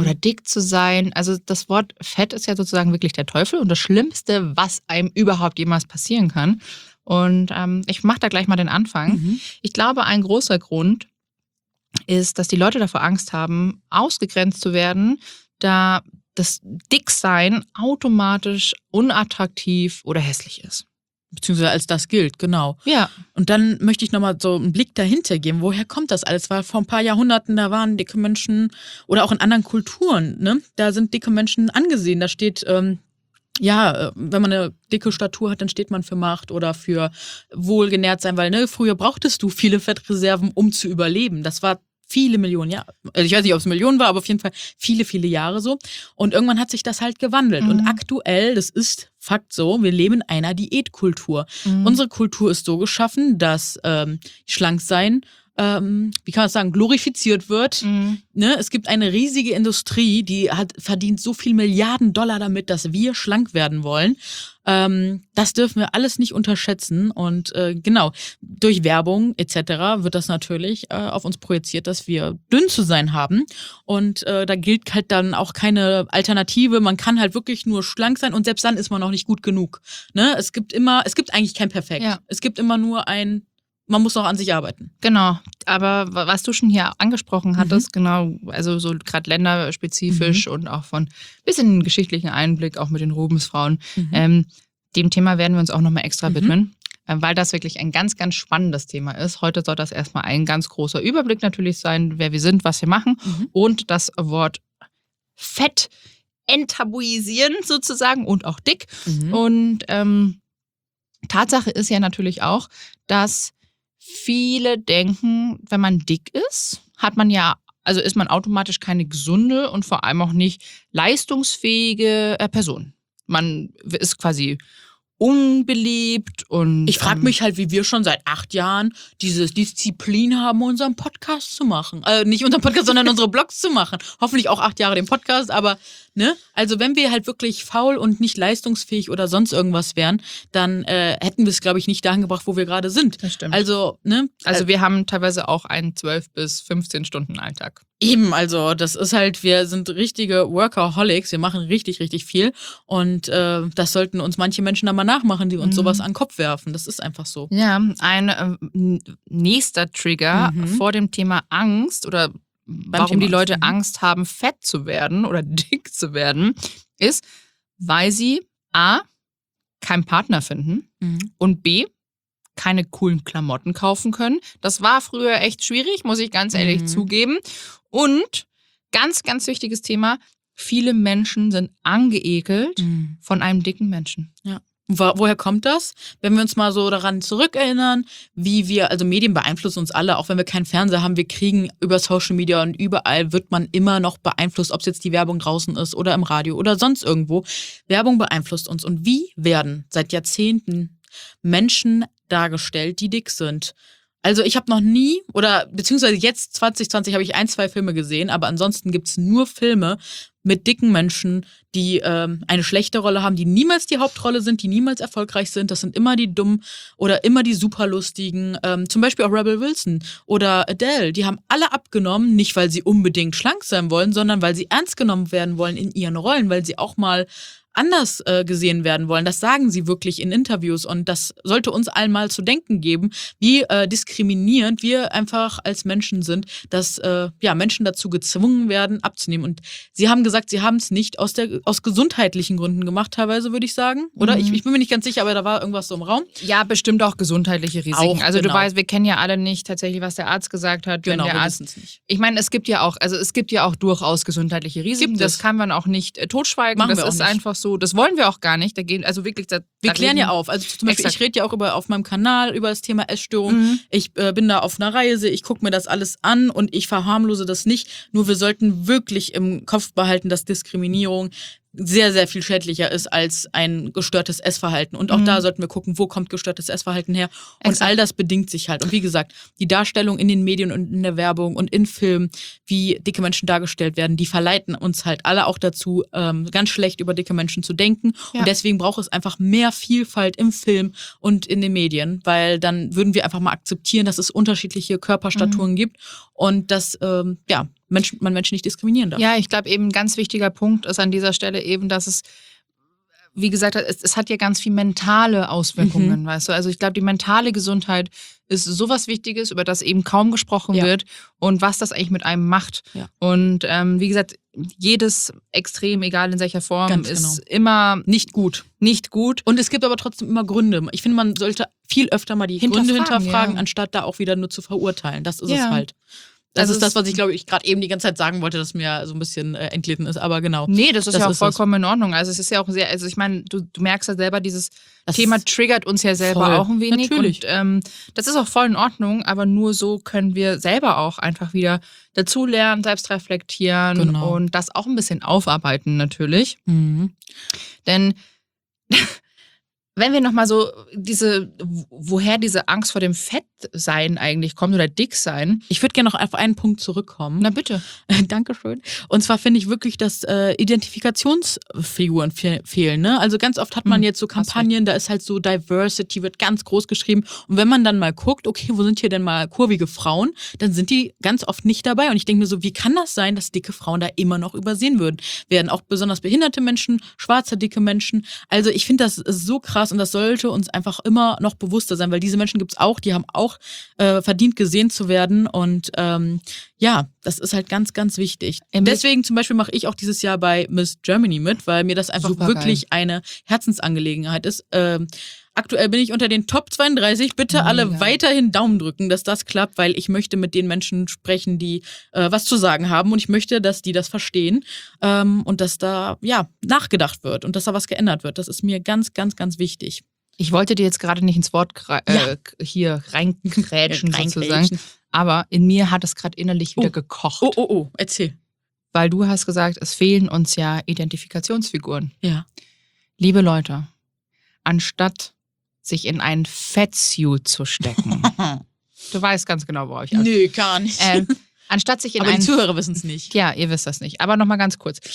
Also das Wort Fett ist ja sozusagen wirklich der Teufel und das Schlimmste, was einem überhaupt jemals passieren kann. Und ich mache da gleich mal den Anfang. Ich glaube, ein großer Grund ist, dass die Leute davor Angst haben, ausgegrenzt zu werden, da das Dicksein automatisch unattraktiv oder hässlich ist. Beziehungsweise als das gilt, genau. Ja. Und dann möchte ich nochmal so einen Blick dahinter geben. Woher kommt das alles? Weil vor ein paar Jahrhunderten, da waren dicke Menschen oder auch in anderen Kulturen, ne? Da sind dicke Menschen angesehen. Da steht, wenn man eine dicke Statur hat, dann steht man für Macht oder für wohlgenährt sein, weil früher brauchtest du viele Fettreserven, um zu überleben. Das war viele Millionen Jahre. Also ich weiß nicht, ob es Millionen war, aber auf jeden Fall viele, viele Jahre so. Und irgendwann hat sich das halt gewandelt. Und aktuell, das ist Fakt so, wir leben in einer Diätkultur. Unsere Kultur ist so geschaffen, dass Schlanksein, wie kann man sagen, glorifiziert wird. Ne? Es gibt eine riesige Industrie, die verdient so viel Milliarden Dollar damit, dass wir schlank werden wollen. Das dürfen wir alles nicht unterschätzen. Und genau, durch Werbung etc. wird das natürlich auf uns projiziert, dass wir dünn zu sein haben. Und da gilt halt dann auch keine Alternative. Man kann halt wirklich nur schlank sein und selbst dann ist man noch nicht gut genug. Ne? Es gibt eigentlich kein Perfekt. Ja. Es gibt immer nur man muss noch an sich arbeiten. Genau, aber was du schon hier angesprochen hattest, genau, also so gerade länderspezifisch und auch von bisschen geschichtlichen Einblick, auch mit den Rubensfrauen, dem Thema werden wir uns auch nochmal extra widmen, weil das wirklich ein ganz, ganz spannendes Thema ist. Heute soll das erstmal ein ganz großer Überblick natürlich sein, wer wir sind, was wir machen und das Wort Fett enttabuisieren sozusagen und auch dick. Und Tatsache ist ja natürlich auch, dass viele denken, wenn man dick ist, ist man automatisch keine gesunde und vor allem auch nicht leistungsfähige Person. Man ist quasi unbeliebt und... Ich frage mich halt, wie wir schon seit 8 Jahren diese Disziplin haben, unseren Podcast zu machen. Nicht unseren Podcast, sondern unsere Blogs zu machen. Hoffentlich auch 8 Jahre den Podcast, aber ne? Also wenn wir halt wirklich faul und nicht leistungsfähig oder sonst irgendwas wären, dann hätten wir es, glaube ich, nicht dahin gebracht, wo wir gerade sind. Das stimmt. Also, ne? Also wir haben teilweise auch einen 12 bis 15 Stunden Alltag. Eben, also das ist halt, wir sind richtige Workaholics, wir machen richtig, richtig viel und das sollten uns manche Menschen dann mal nachmachen, die uns sowas an den Kopf werfen. Das ist einfach so. Ja, ein nächster Trigger vor dem Thema Angst oder warum die Leute Angst haben, fett zu werden oder dick zu werden, ist, weil sie A, keinen Partner finden und B, keine coolen Klamotten kaufen können. Das war früher echt schwierig, muss ich ganz ehrlich zugeben. Und ganz, ganz wichtiges Thema, viele Menschen sind angeekelt von einem dicken Menschen. Ja. Woher kommt das? Wenn wir uns mal so daran zurückerinnern, also Medien beeinflussen uns alle, auch wenn wir keinen Fernseher haben, wir kriegen über Social Media und überall wird man immer noch beeinflusst, ob es jetzt die Werbung draußen ist oder im Radio oder sonst irgendwo. Werbung beeinflusst uns. Und wie werden seit Jahrzehnten Menschen dargestellt, die dick sind? Also ich habe noch nie, oder beziehungsweise jetzt 2020 habe ich 1, 2 Filme gesehen, aber ansonsten gibt es nur Filme mit dicken Menschen, die eine schlechte Rolle haben, die niemals die Hauptrolle sind, die niemals erfolgreich sind. Das sind immer die Dummen oder immer die Superlustigen. Zum Beispiel auch Rebel Wilson oder Adele. Die haben alle abgenommen, nicht weil sie unbedingt schlank sein wollen, sondern weil sie ernst genommen werden wollen in ihren Rollen, weil sie auch mal anders gesehen werden wollen. Das sagen sie wirklich in Interviews und das sollte uns allen mal zu denken geben, wie diskriminierend wir einfach als Menschen sind, dass Menschen dazu gezwungen werden, abzunehmen. Und sie haben gesagt, sie haben es nicht aus gesundheitlichen Gründen gemacht, teilweise würde ich sagen. Oder? Ich bin mir nicht ganz sicher, aber da war irgendwas so im Raum. Ja, bestimmt auch gesundheitliche Risiken. Auch, also genau. Du weißt, wir kennen ja alle nicht tatsächlich, was der Arzt gesagt hat. Genau, wenn der wir Arzt, wissen es nicht. Ich meine, es gibt ja auch durchaus gesundheitliche Risiken. Gibt es. Das kann man auch nicht totschweigen. Machen Das wir auch ist nicht. einfach so. Das wollen wir auch gar nicht. Wir klären ja auf. Also zum Beispiel, Exakt. ich rede ja auch auf meinem Kanal über das Thema Essstörung. Ich bin da auf einer Reise, ich gucke mir das alles an und ich verharmlose das nicht. Nur wir sollten wirklich im Kopf behalten, dass Diskriminierung sehr, sehr viel schädlicher ist als ein gestörtes Essverhalten. Und auch da sollten wir gucken, wo kommt gestörtes Essverhalten her. Und Exakt. all das bedingt sich halt. Und wie gesagt, die Darstellung in den Medien und in der Werbung und in Filmen, wie dicke Menschen dargestellt werden, die verleiten uns halt alle auch dazu, ganz schlecht über dicke Menschen zu denken. Ja. Und deswegen braucht es einfach mehr Vielfalt im Film und in den Medien, weil dann würden wir einfach mal akzeptieren, dass es unterschiedliche Körperstaturen gibt und dass man Menschen nicht diskriminieren darf. Ja, ich glaube eben ein ganz wichtiger Punkt ist an dieser Stelle eben, dass es, wie gesagt, es hat ja ganz viel mentale Auswirkungen, weißt du. Also ich glaube, die mentale Gesundheit ist sowas Wichtiges, über das eben kaum gesprochen wird und was das eigentlich mit einem macht. Ja. Und wie gesagt, jedes Extrem, egal in welcher Form, Ganz ist immer Nicht gut. nicht gut. Und es gibt aber trotzdem immer Gründe. Ich finde, man sollte viel öfter mal die Gründe hinterfragen, ja. anstatt da auch wieder nur zu verurteilen. Das ist Ja. es halt. Das Also ist das, was ich, glaube ich, gerade eben die ganze Zeit sagen wollte, dass mir so ein bisschen entglitten ist. Aber genau. Nee, das ist ja auch es. vollkommen in Ordnung. Also es ist ja auch sehr, also ich meine, du merkst ja selber, dieses Das Thema ist triggert uns ja selber voll. auch ein wenig. Natürlich. Und das ist auch voll in Ordnung, aber nur so können wir selber auch einfach wieder dazulernen, selbst reflektieren Genau. und das auch ein bisschen aufarbeiten natürlich. Mhm. Denn wenn wir nochmal so woher diese Angst vor dem Fettsein eigentlich kommt oder Dicksein. Ich würde gerne noch auf einen Punkt zurückkommen. Na bitte. Dankeschön. Und zwar finde ich wirklich, dass Identifikationsfiguren fehlen. Ne? Also ganz oft hat man jetzt so Kampagnen, da ist halt so Diversity, wird ganz groß geschrieben. Und wenn man dann mal guckt, okay, wo sind hier denn mal kurvige Frauen, dann sind die ganz oft nicht dabei. Und ich denke mir so, wie kann das sein, dass dicke Frauen da immer noch übersehen werden? Auch besonders behinderte Menschen, schwarze, dicke Menschen. Also ich finde das so krass und das sollte uns einfach immer noch bewusster sein, weil diese Menschen gibt es auch, die haben auch verdient gesehen zu werden und das ist halt ganz, ganz wichtig. Deswegen zum Beispiel mache ich auch dieses Jahr bei Miss Germany mit, weil mir das einfach Supergeil. wirklich eine Herzensangelegenheit ist. Aktuell bin ich unter den Top 32. Bitte alle Mega. weiterhin Daumen drücken, dass das klappt, weil ich möchte mit den Menschen sprechen, die was zu sagen haben und ich möchte, dass die das verstehen und dass da nachgedacht wird und dass da was geändert wird. Das ist mir ganz, ganz, ganz wichtig. Ich wollte dir jetzt gerade nicht ins Wort hier reinkrätschen sozusagen, aber in mir hat es gerade innerlich wieder gekocht. Oh, erzähl. Weil du hast gesagt, es fehlen uns ja Identifikationsfiguren. Ja. Liebe Leute, anstatt sich in einen Fettsuit zu stecken, du weißt ganz genau, worauf ich Nö, gar nicht. anstatt sich in Aber die einen... Zuhörer wissen es nicht. Ja, ihr wisst das nicht. Aber nochmal ganz kurz.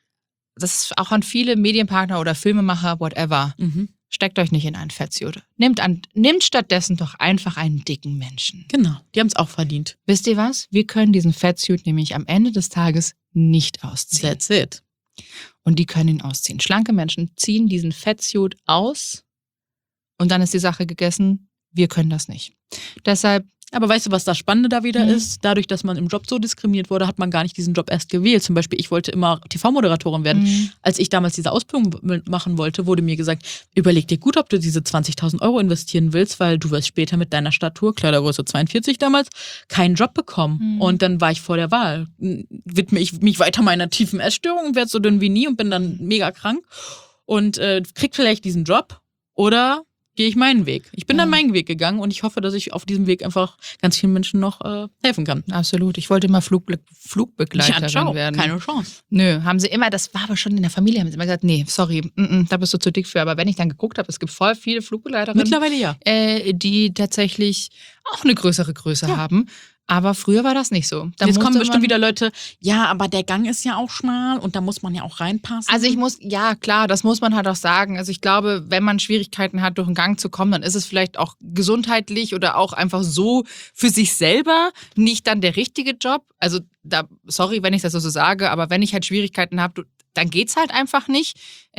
Das ist auch an viele Medienpartner oder Filmemacher, whatever. Mhm. Steckt euch nicht in einen Fettsuit. Nehmt stattdessen doch einfach einen dicken Menschen. Genau, die haben es auch verdient. Wisst ihr was? Wir können diesen Fettsuit nämlich am Ende des Tages nicht ausziehen. That's it. Und die können ihn ausziehen. Schlanke Menschen ziehen diesen Fettsuit aus und dann ist die Sache gegessen. Wir können das nicht. Deshalb, Aber weißt du, was das Spannende da wieder ist? Dadurch, dass man im Job so diskriminiert wurde, hat man gar nicht diesen Job erst gewählt. Zum Beispiel, ich wollte immer TV-Moderatorin werden. Als ich damals diese Ausbildung machen wollte, wurde mir gesagt, überleg dir gut, ob du diese 20.000 € investieren willst, weil du wirst später mit deiner Statur, Kleidergröße 42 damals, keinen Job bekommen. Und dann war ich vor der Wahl. Widme ich mich weiter meiner tiefen Essstörung und werde so dünn wie nie und bin dann mega krank und krieg vielleicht diesen Job oder gehe ich meinen Weg. Ich bin dann meinen Weg gegangen und ich hoffe, dass ich auf diesem Weg einfach ganz vielen Menschen noch helfen kann. Absolut. Ich wollte immer Flugbegleiterin werden. Keine Chance. Nö, haben sie immer, das war aber schon in der Familie, haben sie immer gesagt, nee, sorry, da bist du zu dick für. Aber wenn ich dann geguckt habe, es gibt voll viele Flugbegleiterinnen. Mittlerweile ja. Die tatsächlich auch eine größere Größe haben. Aber früher war das nicht so. Jetzt kommen bestimmt wieder Leute, ja, aber der Gang ist ja auch schmal und da muss man ja auch reinpassen. Also ja klar, das muss man halt auch sagen. Also ich glaube, wenn man Schwierigkeiten hat, durch den Gang zu kommen, dann ist es vielleicht auch gesundheitlich oder auch einfach so für sich selber nicht dann der richtige Job. Also sorry, wenn ich das so sage, aber wenn ich halt Schwierigkeiten habe, dann geht's halt einfach nicht.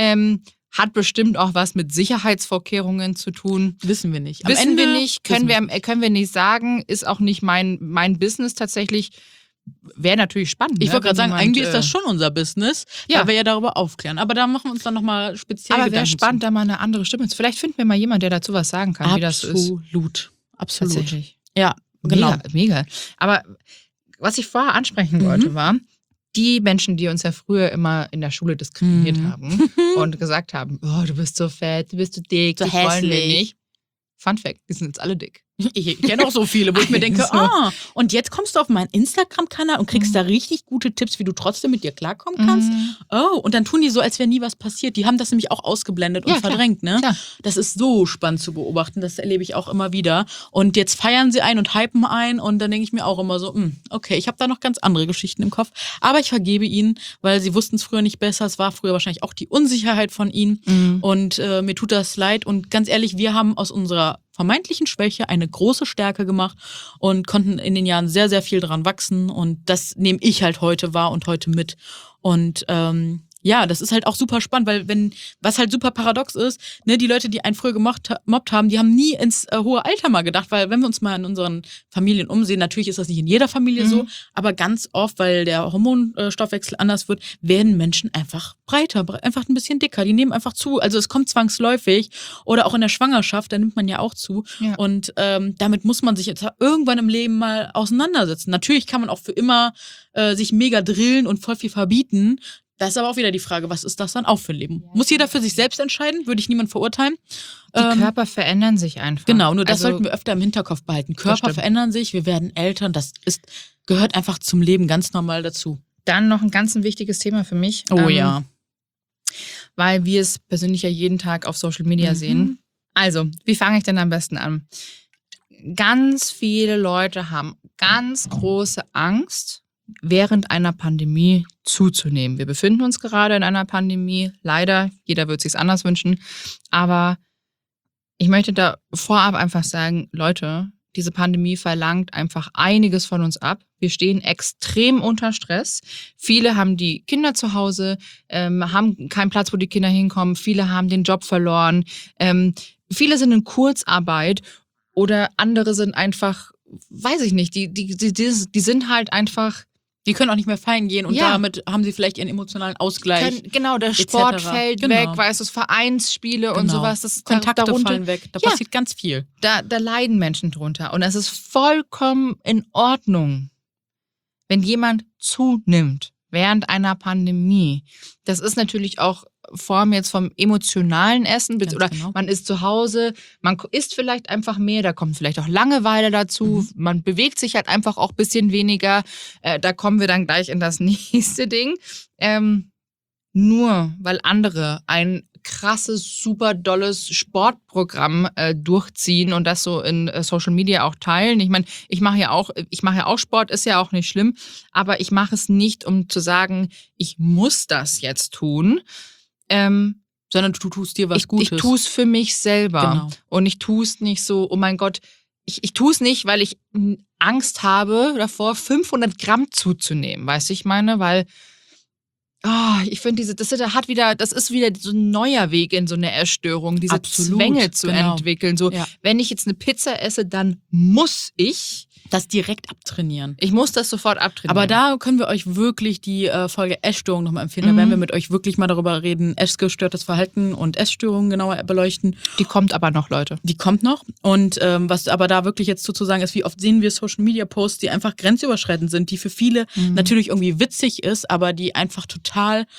Hat bestimmt auch was mit Sicherheitsvorkehrungen zu tun. Wissen wir nicht. Wissen wir nicht, können wir nicht sagen, ist auch nicht mein Business tatsächlich. Wäre natürlich spannend. Ich wollte gerade sagen, eigentlich ist das schon unser Business, weil wir ja darüber aufklären. Aber da machen wir uns dann nochmal speziell Aber Gedanken wäre spannend, zu. da mal eine andere Stimme. Vielleicht finden wir mal jemanden, der dazu was sagen kann, wie das ist. Absolut. Tatsächlich. Ja, genau. Mega. Aber was ich vorher ansprechen wollte, war, die Menschen, die uns ja früher immer in der Schule diskriminiert haben und gesagt haben, oh, du bist so fett, du bist so dick, so das wollen wir hässlich. nicht. Fun Fact, die sind jetzt alle dick. Ich kenne auch so viele, wo ich mir denke, und jetzt kommst du auf meinen Instagram-Kanal und kriegst da richtig gute Tipps, wie du trotzdem mit dir klarkommen kannst. Oh, und dann tun die so, als wäre nie was passiert. Die haben das nämlich auch ausgeblendet und verdrängt, ne? Klar. Das ist so spannend zu beobachten, das erlebe ich auch immer wieder. Und jetzt feiern sie ein und hypen ein und dann denke ich mir auch immer so, okay, ich habe da noch ganz andere Geschichten im Kopf. Aber ich vergebe ihnen, weil sie wussten es früher nicht besser. Es war früher wahrscheinlich auch die Unsicherheit von ihnen. Und mir tut das leid. Und ganz ehrlich, wir haben aus unserer vermeintlichen Schwäche eine große Stärke gemacht und konnten in den Jahren sehr, sehr viel dran wachsen. Und das nehme ich halt heute wahr und heute mit. Und das ist halt auch super spannend, weil was halt super paradox ist, ne, die Leute, die einen früher gemobbt haben, die haben nie ins hohe Alter mal gedacht, weil wenn wir uns mal in unseren Familien umsehen, natürlich ist das nicht in jeder Familie so, aber ganz oft, weil der Hormonstoffwechsel anders wird, werden Menschen einfach breiter, einfach ein bisschen dicker, die nehmen einfach zu, also es kommt zwangsläufig oder auch in der Schwangerschaft, da nimmt man ja auch zu und damit muss man sich jetzt irgendwann im Leben mal auseinandersetzen. Natürlich kann man auch für immer sich mega drillen und voll viel verbieten. Das ist aber auch wieder die Frage, was ist das dann auch für ein Leben? Muss jeder für sich selbst entscheiden, würde ich niemand verurteilen. Die Körper verändern sich einfach. Genau, nur das sollten wir öfter im Hinterkopf behalten. Körper verändern sich, wir werden älter, das gehört einfach zum Leben ganz normal dazu. Dann noch ein ganz wichtiges Thema für mich. Oh ja. Weil wir es persönlich ja jeden Tag auf Social Media sehen. Also, wie fange ich denn am besten an? Ganz viele Leute haben ganz große Angst, während einer Pandemie zuzunehmen. Wir befinden uns gerade in einer Pandemie, leider, jeder wird es sich anders wünschen, aber ich möchte da vorab einfach sagen, Leute, diese Pandemie verlangt einfach einiges von uns ab. Wir stehen extrem unter Stress. Viele haben die Kinder zu Hause, haben keinen Platz, wo die Kinder hinkommen. Viele haben den Job verloren. Viele sind in Kurzarbeit oder andere sind einfach, weiß ich nicht, die sind halt einfach. Die können auch nicht mehr feiern gehen und damit haben sie vielleicht ihren emotionalen Ausgleich. Genau, der Sport fällt weg, weißt du, Vereinsspiele und sowas. Das Kontakte fallen weg, da passiert ganz viel. Da leiden Menschen drunter. Und es ist vollkommen in Ordnung, wenn jemand zunimmt während einer Pandemie. Das ist natürlich auch Form jetzt vom emotionalen Essen, oder man ist zu Hause, man isst vielleicht einfach mehr, da kommt vielleicht auch Langeweile dazu, man bewegt sich halt einfach auch ein bisschen weniger, da kommen wir dann gleich in das nächste Ding. Nur weil andere ein krasses, super dolles Sportprogramm durchziehen und das so in Social Media auch teilen. Ich meine, ich mache ja auch Sport, ist ja auch nicht schlimm, aber ich mache es nicht, um zu sagen, ich muss das jetzt tun, sondern du tust dir was Gutes. Ich tue es für mich selber. Genau. Und ich tue es nicht so, oh mein Gott, ich tue es nicht, weil ich Angst habe davor, 500 Gramm zuzunehmen. Weißt du, ich meine, weil ich finde, das ist wieder so ein neuer Weg in so eine Essstörung, diese Zwänge zu entwickeln. So, wenn ich jetzt eine Pizza esse, dann muss ich das direkt abtrainieren. Ich muss das sofort abtrainieren. Aber da können wir euch wirklich die Folge Essstörung nochmal empfehlen. Da werden wir mit euch wirklich mal darüber reden, essgestörtes Verhalten und Essstörungen genauer beleuchten. Die kommt aber noch, Leute. Die kommt noch. Und was aber da wirklich jetzt sozusagen ist, wie oft sehen wir Social-Media-Posts, die einfach grenzüberschreitend sind, die für viele natürlich irgendwie witzig ist, aber die einfach total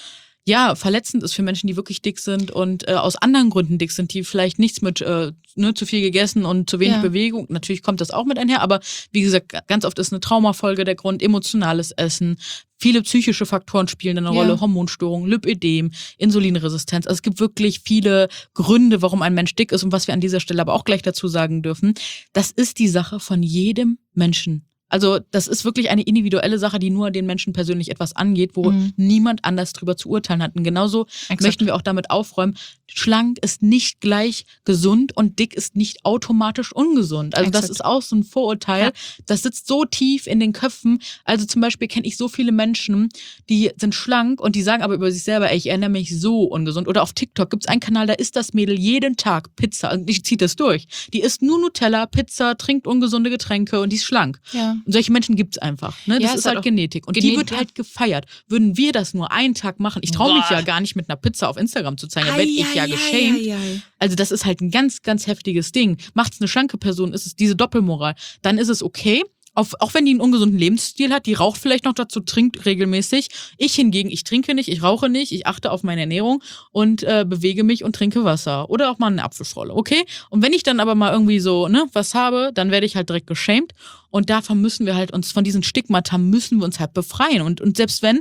verletzend ist für Menschen, die wirklich dick sind und aus anderen Gründen dick sind, die vielleicht nichts mit zu viel gegessen und zu wenig Bewegung. Natürlich kommt das auch mit einher, aber wie gesagt, ganz oft ist eine Traumafolge der Grund, emotionales Essen. Viele psychische Faktoren spielen eine Rolle, Hormonstörungen, Lipödem, Insulinresistenz. Also es gibt wirklich viele Gründe, warum ein Mensch dick ist und was wir an dieser Stelle aber auch gleich dazu sagen dürfen. Das ist die Sache von jedem Menschen. Also das ist wirklich eine individuelle Sache, die nur den Menschen persönlich etwas angeht, wo niemand anders drüber zu urteilen hat. Und genauso möchten wir auch damit aufräumen, schlank ist nicht gleich gesund und dick ist nicht automatisch ungesund. Also das ist auch so ein Vorurteil, das sitzt so tief in den Köpfen. Also zum Beispiel kenne ich so viele Menschen, die sind schlank und die sagen aber über sich selber, ey, ich ernähre mich so ungesund. Oder auf TikTok gibt es einen Kanal, da isst das Mädel jeden Tag Pizza und die zieht das durch. Die isst nur Nutella, Pizza, trinkt ungesunde Getränke und die ist schlank. Ja. Und solche Menschen gibt's einfach. Ne? Das ist halt Genetik. Und die wird halt gefeiert. Würden wir das nur einen Tag machen, ich traue mich ja gar nicht mit einer Pizza auf Instagram zu zeigen, da werde ich ja geschämt. Also das ist halt ein ganz, ganz heftiges Ding. Macht's eine schlanke Person, ist es diese Doppelmoral, dann ist es okay. Auch wenn die einen ungesunden Lebensstil hat, die raucht vielleicht noch dazu, trinkt regelmäßig. Ich hingegen, ich trinke nicht, ich rauche nicht, ich achte auf meine Ernährung und bewege mich und trinke Wasser. Oder auch mal eine Apfelschorle, okay? Und wenn ich dann aber mal irgendwie so was habe, dann werde ich halt direkt geschämt. Und davon müssen wir halt uns, von diesen Stigmata müssen wir uns halt befreien. Und selbst wenn,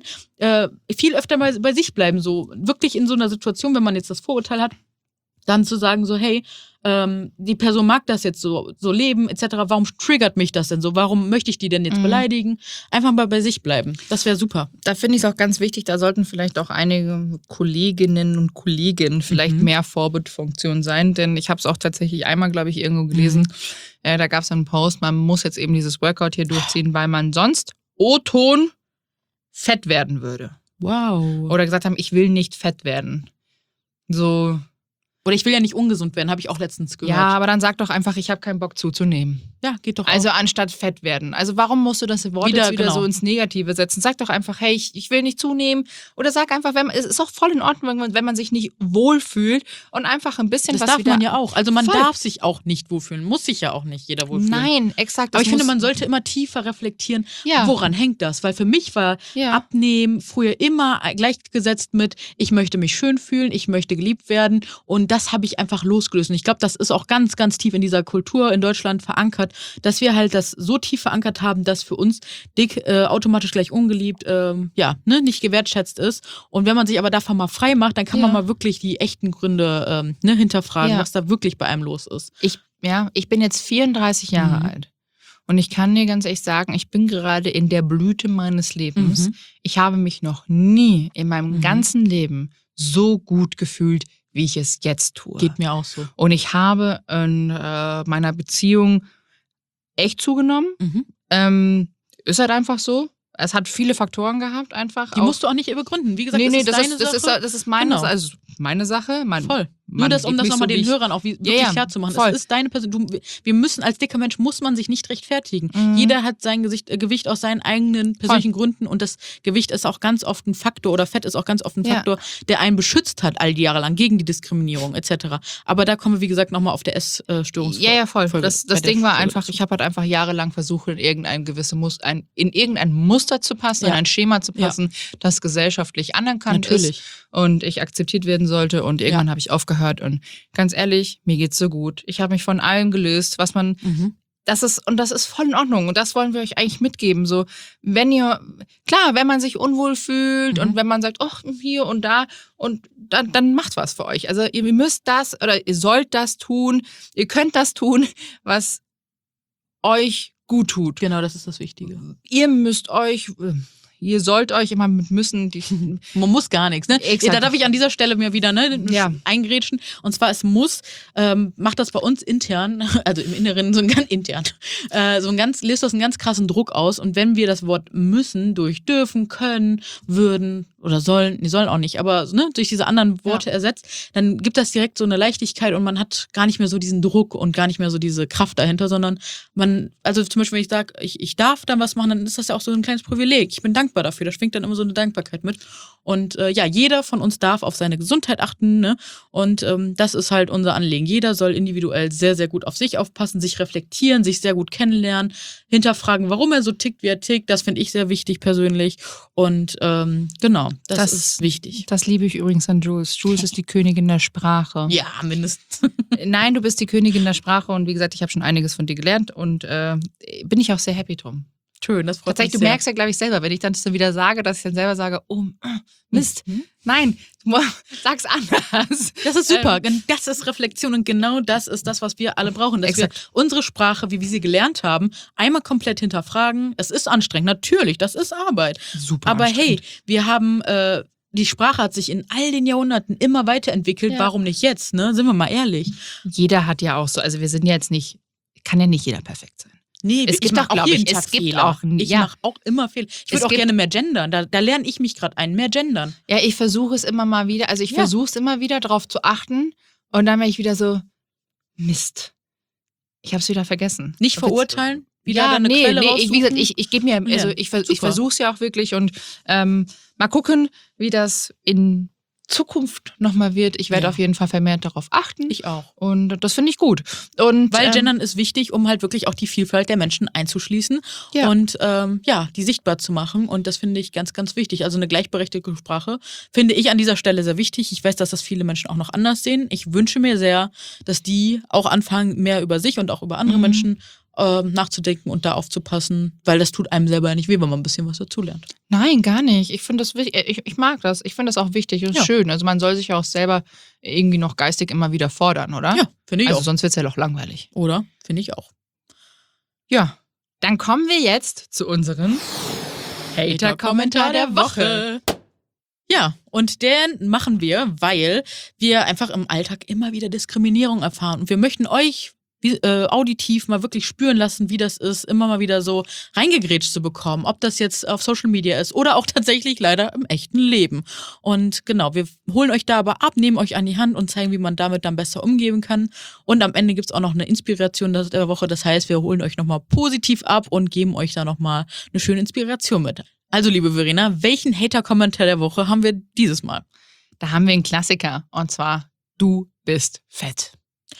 viel öfter mal bei sich bleiben, so wirklich in so einer Situation, wenn man jetzt das Vorurteil hat, dann zu sagen so, hey, die Person mag das jetzt so leben, etc. Warum triggert mich das denn so? Warum möchte ich die denn jetzt beleidigen? Einfach mal bei sich bleiben. Das wäre super. Da finde ich es auch ganz wichtig, da sollten vielleicht auch einige Kolleginnen und Kollegen vielleicht mehr Vorbildfunktion sein, denn ich habe es auch tatsächlich einmal, glaube ich, irgendwo gelesen. Da gab es einen Post, man muss jetzt eben dieses Workout hier durchziehen, weil man sonst O-Ton fett werden würde. Wow. Oder gesagt haben, ich will nicht fett werden. So. Oder ich will ja nicht ungesund werden, habe ich auch letztens gehört. Ja, aber dann sag doch einfach, ich habe keinen Bock zuzunehmen. Ja, geht doch auch. Also anstatt fett werden. Also warum musst du das Wort jetzt wieder so ins Negative setzen? Sag doch einfach, hey, ich will nicht zunehmen. Oder sag einfach, es ist auch voll in Ordnung, wenn man sich nicht wohlfühlt und einfach ein bisschen das was darf wieder... man ja auch. Also man darf sich auch nicht wohlfühlen. Muss sich ja auch nicht jeder wohlfühlen. Nein, exakt. Aber ich finde, man sollte immer tiefer reflektieren, woran hängt das? Weil für mich war Abnehmen früher immer gleichgesetzt mit, ich möchte mich schön fühlen, ich möchte geliebt werden. Und das habe ich einfach losgelöst. Und ich glaube, das ist auch ganz, ganz tief in dieser Kultur in Deutschland verankert, dass wir halt das so tief verankert haben, dass für uns dick automatisch gleich ungeliebt, nicht gewertschätzt ist. Und wenn man sich aber davon mal frei macht, dann kann man mal wirklich die echten Gründe hinterfragen, was da wirklich bei einem los ist. Ich bin jetzt 34 Jahre alt. Und ich kann dir ganz ehrlich sagen, ich bin gerade in der Blüte meines Lebens. Ich habe mich noch nie in meinem ganzen Leben so gut gefühlt, wie ich es jetzt tue. Geht mir auch so. Und ich habe in meiner Beziehung echt zugenommen. Ist halt einfach so. Es hat viele Faktoren gehabt, einfach. Die musst du auch nicht begründen. Wie gesagt, das ist meine Sache. Voll. Nur um das nochmal den Hörern auch wirklich klar zu machen. Es ist deine Person. Wir müssen, als dicker Mensch muss man sich nicht rechtfertigen. Jeder hat sein Gewicht aus seinen eigenen persönlichen Gründen und das Gewicht ist auch ganz oft ein Faktor oder Fett ist auch ganz oft ein Faktor, der einen beschützt hat all die Jahre lang gegen die Diskriminierung etc. Aber da kommen wir, wie gesagt, nochmal auf der Essstörung. Ja, voll. Das Ding war einfach, ich habe halt einfach jahrelang versucht, in irgendein Muster zu passen, in ein Schema zu passen, das gesellschaftlich anerkannt ist und ich akzeptiert werden sollte und irgendwann habe ich aufgehört und ganz ehrlich, mir geht's so gut. Ich habe mich von allem gelöst, was man, das ist voll in Ordnung und das wollen wir euch eigentlich mitgeben. So, wenn man sich unwohl fühlt und wenn man sagt, hier und da und dann macht was für euch. Also ihr müsst das oder ihr sollt das tun, ihr könnt das tun, was euch gut tut. Genau, das ist das Wichtige. Ihr sollt euch immer mit müssen. Man muss gar nichts, ne? Da darf ich an dieser Stelle mir wieder eingrätschen. Und zwar, es muss, macht das bei uns intern, also im Inneren, löst das einen ganz krassen Druck aus. Und wenn wir das Wort müssen durch dürfen, können, würden oder sollen, die sollen auch nicht, aber durch diese anderen Worte ersetzt, dann gibt das direkt so eine Leichtigkeit und man hat gar nicht mehr so diesen Druck und gar nicht mehr so diese Kraft dahinter, sondern also zum Beispiel, wenn ich sage, ich darf dann was machen, dann ist das ja auch so ein kleines Privileg. Ich bin dankbar dankbar dafür. Da schwingt dann immer so eine Dankbarkeit mit. Und jeder von uns darf auf seine Gesundheit achten, ne? Und das ist halt unser Anliegen. Jeder soll individuell sehr, sehr gut auf sich aufpassen, sich reflektieren, sich sehr gut kennenlernen, hinterfragen, warum er so tickt, wie er tickt. Das finde ich sehr wichtig persönlich. Und genau, das ist wichtig. Das liebe ich übrigens an Jules. Jules ist die Königin der Sprache. Ja, mindestens. Nein, du bist die Königin der Sprache und wie gesagt, ich habe schon einiges von dir gelernt und bin ich auch sehr happy drum. Schön, das freut mich Tatsächlich, du sehr. merkst ja, glaube ich, selber, wenn ich dann so wieder sage, dass ich dann selber sage, oh, Mist, nein, sag's anders. Das ist super, das ist Reflexion und genau das ist das, was wir alle brauchen, dass wir unsere Sprache, wie wir sie gelernt haben, einmal komplett hinterfragen. Es ist anstrengend, natürlich, das ist Arbeit. Super aber anstrengend. Hey, wir haben, die Sprache hat sich in all den Jahrhunderten immer weiterentwickelt, warum nicht jetzt, ne? Sind wir mal ehrlich. Jeder hat ja auch so, also wir sind ja jetzt nicht, kann ja nicht jeder perfekt sein. Nee, Es gibt auch, glaube ich, es gibt auch, Ich mache auch immer Fehler. Ich würde auch gerne mehr gendern. Da lerne ich mich gerade ein, mehr gendern. Ja, ich versuche es immer mal wieder, also ich versuche es immer wieder, darauf zu achten und dann bin ich wieder so, Mist, ich habe es wieder vergessen. Nicht verurteilen, wieder eine Quelle raussuchen. Wie gesagt, ich gebe mir, also ich versuche es ja auch wirklich und mal gucken, wie das in Zukunft nochmal wird. Ich werde auf jeden Fall vermehrt darauf achten. Ich auch. Und das finde ich gut. Und, weil Gendern ist wichtig, um halt wirklich auch die Vielfalt der Menschen einzuschließen und die sichtbar zu machen. Und das finde ich ganz, ganz wichtig. Also eine gleichberechtigte Sprache finde ich an dieser Stelle sehr wichtig. Ich weiß, dass das viele Menschen auch noch anders sehen. Ich wünsche mir sehr, dass die auch anfangen, mehr über sich und auch über andere Menschen nachzudenken und da aufzupassen, weil das tut einem selber ja nicht weh, wenn man ein bisschen was dazulernt. Nein, gar nicht. Ich finde das wichtig. Ich mag das. Ich finde das auch wichtig und schön. Also man soll sich ja auch selber irgendwie noch geistig immer wieder fordern, oder? Ja, finde ich auch. Also sonst wird es ja doch langweilig. Oder? Finde ich auch. Ja, dann kommen wir jetzt zu unserem Hater-Kommentar der Woche. Ja, und den machen wir, weil wir einfach im Alltag immer wieder Diskriminierung erfahren. Und wir möchten euch auditiv mal wirklich spüren lassen, wie das ist, immer mal wieder so reingegrätscht zu bekommen. Ob das jetzt auf Social Media ist oder auch tatsächlich leider im echten Leben. Und genau, wir holen euch da aber ab, nehmen euch an die Hand und zeigen, wie man damit dann besser umgehen kann. Und am Ende gibt's auch noch eine Inspiration der Woche. Das heißt, wir holen euch nochmal positiv ab und geben euch da nochmal eine schöne Inspiration mit. Also, liebe Verena, welchen Hater-Kommentar der Woche haben wir dieses Mal? Da haben wir einen Klassiker und zwar, du bist fett.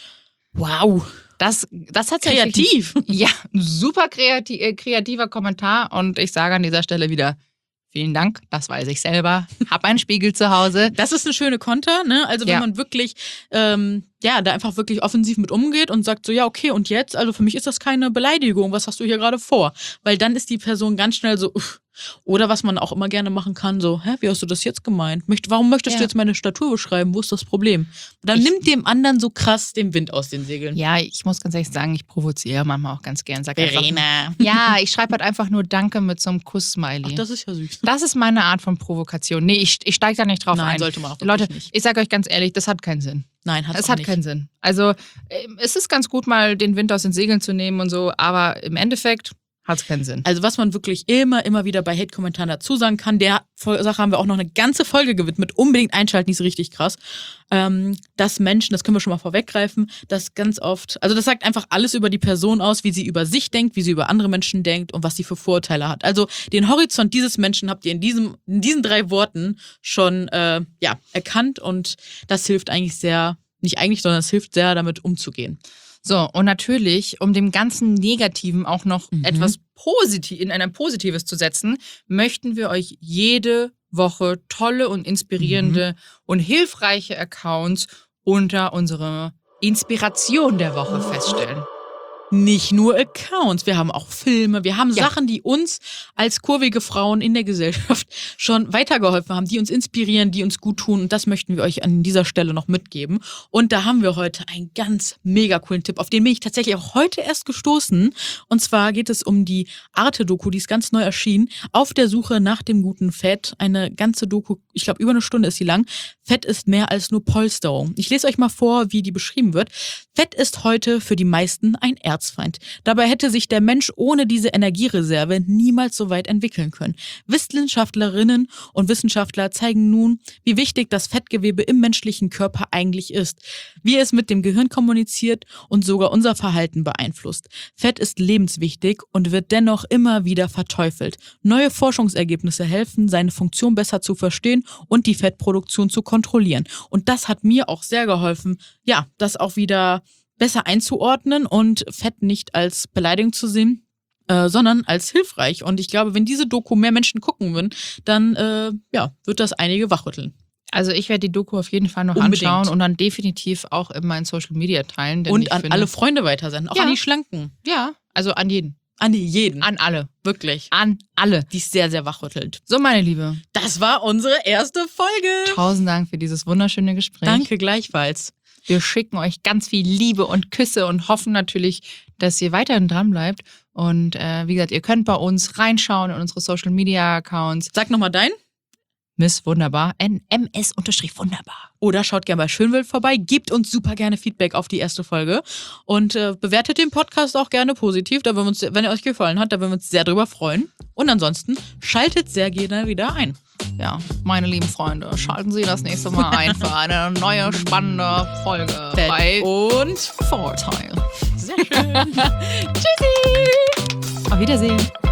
Wow. Das hat kreativ. Ja, super kreativer Kommentar und ich sage an dieser Stelle wieder, vielen Dank, das weiß ich selber. Hab einen Spiegel zu Hause. Das ist eine schöne Konter, ne? Also wenn man wirklich, da einfach wirklich offensiv mit umgeht und sagt so, ja, okay, und jetzt? Also für mich ist das keine Beleidigung, was hast du hier gerade vor? Weil dann ist die Person ganz schnell so, oder was man auch immer gerne machen kann, so, wie hast du das jetzt gemeint? Warum möchtest du jetzt meine Statur beschreiben? Wo ist das Problem? Dann nimmt dem anderen so krass den Wind aus den Segeln. Ja, ich muss ganz ehrlich sagen, ich provoziere manchmal auch ganz gern. Sag Verena. Einfach, ja, ich schreibe halt einfach nur Danke mit so einem Kuss-Smiley. Ach, das ist ja süß. Das ist meine Art von Provokation. Nee, ich steige da nicht drauf ein. Nein, sollte man auch wirklich Leute, nicht. ich sage euch ganz ehrlich, das hat keinen Sinn. Nein, es hat keinen Sinn. Also es ist ganz gut, mal den Wind aus den Segeln zu nehmen und so, aber im Endeffekt hat es keinen Sinn. Also was man wirklich immer wieder bei Hate-Kommentaren dazu sagen kann, der Sache haben wir auch noch eine ganze Folge gewidmet. Unbedingt einschalten, die ist richtig krass. Dass Menschen, das können wir schon mal vorweggreifen, das ganz oft, also das sagt einfach alles über die Person aus, wie sie über sich denkt, wie sie über andere Menschen denkt und was sie für Vorurteile hat. Also den Horizont dieses Menschen habt ihr in diesen 3 Worten schon erkannt und das hilft eigentlich sehr, nicht eigentlich, sondern es hilft sehr, damit umzugehen. So, und natürlich, um dem ganzen Negativen auch noch etwas in ein Positives zu setzen, möchten wir euch jede Woche tolle und inspirierende und hilfreiche Accounts unter unserer Inspiration der Woche feststellen. Nicht nur Accounts, wir haben auch Filme, wir haben Sachen, die uns als kurvige Frauen in der Gesellschaft schon weitergeholfen haben, die uns inspirieren, die uns gut tun und das möchten wir euch an dieser Stelle noch mitgeben. Und da haben wir heute einen ganz mega coolen Tipp, auf den bin ich tatsächlich auch heute erst gestoßen. Und zwar geht es um die Arte-Doku, die ist ganz neu erschienen, auf der Suche nach dem guten Fett. Eine ganze Doku, ich glaube über eine Stunde ist sie lang. Fett ist mehr als nur Polsterung. Ich lese euch mal vor, wie die beschrieben wird. Fett ist heute für die meisten ein Erzfeind. Dabei hätte sich der Mensch ohne diese Energiereserve niemals so weit entwickeln können. Wissenschaftlerinnen und Wissenschaftler zeigen nun, wie wichtig das Fettgewebe im menschlichen Körper eigentlich ist, wie es mit dem Gehirn kommuniziert und sogar unser Verhalten beeinflusst. Fett ist lebenswichtig und wird dennoch immer wieder verteufelt. Neue Forschungsergebnisse helfen, seine Funktion besser zu verstehen und die Fettproduktion zu kontrollieren. Und das hat mir auch sehr geholfen, ja, das auch wieder besser einzuordnen und Fett nicht als Beleidigung zu sehen, sondern als hilfreich. Und ich glaube, wenn diese Doku mehr Menschen gucken würden, dann wird das einige wachrütteln. Also ich werde die Doku auf jeden Fall noch Unbedingt. anschauen und dann definitiv auch in meinen Social Media teilen. Denn Und ich an finde, alle Freunde weitersenden, auch Ja. an die Schlanken. Ja, also an jeden. An jeden. An alle. Wirklich. An alle. Die ist sehr, sehr wachrüttelnd. So, meine Liebe. Das war unsere erste Folge. 1000 Dank für dieses wunderschöne Gespräch. Danke gleichfalls. Wir schicken euch ganz viel Liebe und Küsse und hoffen natürlich, dass ihr weiterhin dran bleibt. Und wie gesagt, ihr könnt bei uns reinschauen in unsere Social Media Accounts. Sag nochmal dein. Miss Wunderbar, NMS_Wunderbar. Oder schaut gerne bei Schönwild vorbei. Gebt uns super gerne Feedback auf die erste Folge. Und bewertet den Podcast auch gerne positiv. Da würden wir uns, wenn er euch gefallen hat, da würden wir uns sehr drüber freuen. Und ansonsten schaltet sehr gerne wieder ein. Ja, meine lieben Freunde, schalten Sie das nächste Mal ein für eine neue spannende Folge bei und Vorteil. sehr schön. Tschüssi! Auf Wiedersehen.